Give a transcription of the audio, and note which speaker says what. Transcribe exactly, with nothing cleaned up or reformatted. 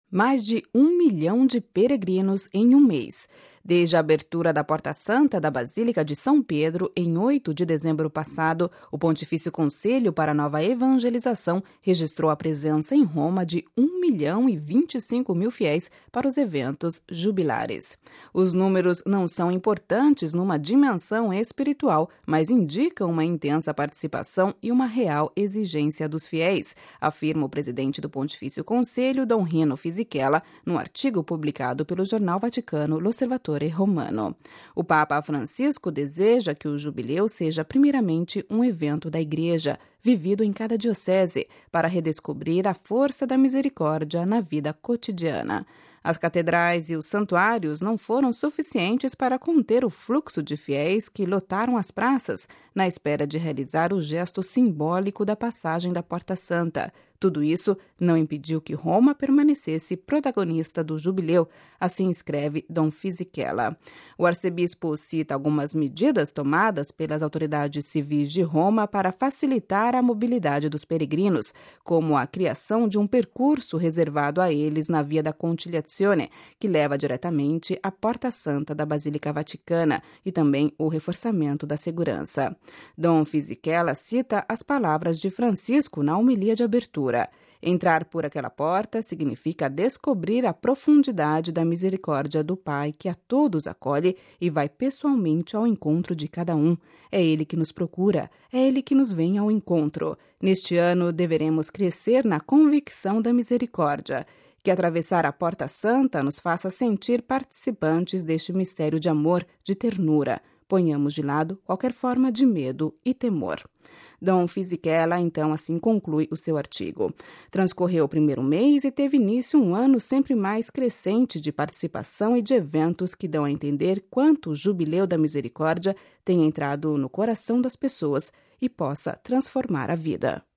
Speaker 1: Mais de um milhão de peregrinos em um mês. Desde a abertura da Porta Santa da Basílica de São Pedro, em oito de dezembro passado, o Pontifício Conselho para a Nova Evangelização registrou a presença em Roma de um milhão e vinte e cinco mil fiéis para os eventos jubilares. Os números não são importantes numa dimensão espiritual, mas indicam uma intensa participação e uma real exigência dos fiéis, afirma o presidente do Pontifício Conselho, Dom Rino Fisichella, num artigo publicado pelo jornal vaticano L'Osservatore Romano. O Papa Francisco deseja que o jubileu seja primeiramente um evento da Igreja, vivido em cada diocese, para redescobrir a força da misericórdia na vida cotidiana. As catedrais e os santuários não foram suficientes para conter o fluxo de fiéis que lotaram as praças, na espera de realizar o gesto simbólico da passagem da Porta Santa. Tudo isso não impediu que Roma permanecesse protagonista do jubileu, assim escreve Dom Fisichella. O arcebispo cita algumas medidas tomadas pelas autoridades civis de Roma para facilitar a mobilidade dos peregrinos, como a criação de um percurso reservado a eles na Via da Conciliazione, que leva diretamente à Porta Santa da Basílica Vaticana, e também o reforçamento da segurança. Dom Fisichella cita as palavras de Francisco na homilia de abertura. Entrar por aquela porta significa descobrir a profundidade da misericórdia do Pai que a todos acolhe e vai pessoalmente ao encontro de cada um. É Ele que nos procura, é Ele que nos vem ao encontro. Neste ano, deveremos crescer na convicção da misericórdia. Que atravessar a Porta Santa nos faça sentir participantes deste mistério de amor, de ternura. Ponhamos de lado qualquer forma de medo e temor. Dom Fisichella, então, assim conclui o seu artigo. Transcorreu o primeiro mês e teve início um ano sempre mais crescente de participação e de eventos que dão a entender quanto o Jubileu da Misericórdia tem entrado no coração das pessoas e possa transformar a vida.